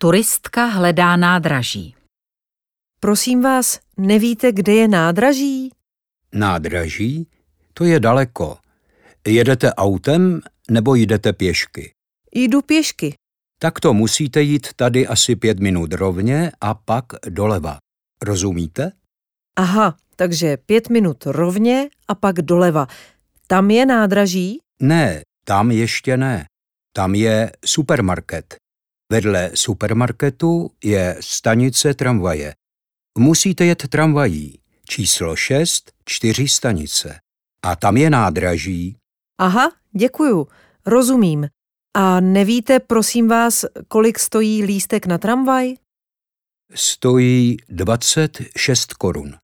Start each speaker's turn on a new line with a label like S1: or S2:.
S1: Turistka hledá nádraží.
S2: Prosím vás, nevíte, kde je nádraží?
S3: Nádraží? To je daleko. Jedete autem nebo jdete pěšky?
S2: Jdu pěšky.
S3: Tak to musíte jít tady asi 5 minut rovně a pak doleva. Rozumíte?
S2: Aha, takže 5 minut rovně a pak doleva. Tam je nádraží?
S3: Ne, tam ještě ne. Tam je supermarket. Vedle supermarketu je stanice tramvaje. Musíte jet tramvají. Číslo 6, 4 stanice. A tam je nádraží.
S2: Aha, děkuju, rozumím. A nevíte, prosím vás, kolik stojí lístek na tramvaj?
S3: Stojí 26 korun.